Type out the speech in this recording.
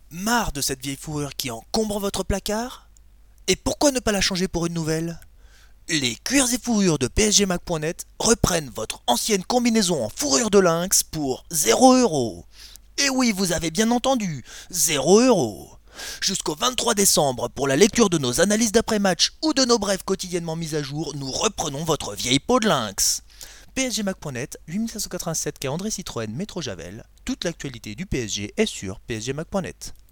Marre de cette vieille fourrure qui encombre votre placard? Et pourquoi ne pas la changer pour une nouvelle? Les cuirs et fourrures de psgmac.net reprennent votre ancienne combinaison en fourrure de lynx pour 0 €. Et oui, vous avez bien entendu, 0 €. Jusqu'au 23 décembre, pour la lecture de nos analyses d'après-match ou de nos brèves quotidiennement mises à jour, nous reprenons votre vieille peau de lynx. psgmac.net, 8587 quai André Citroën, métro Javel. Toute l'actualité du PSG est sur psgmac.net.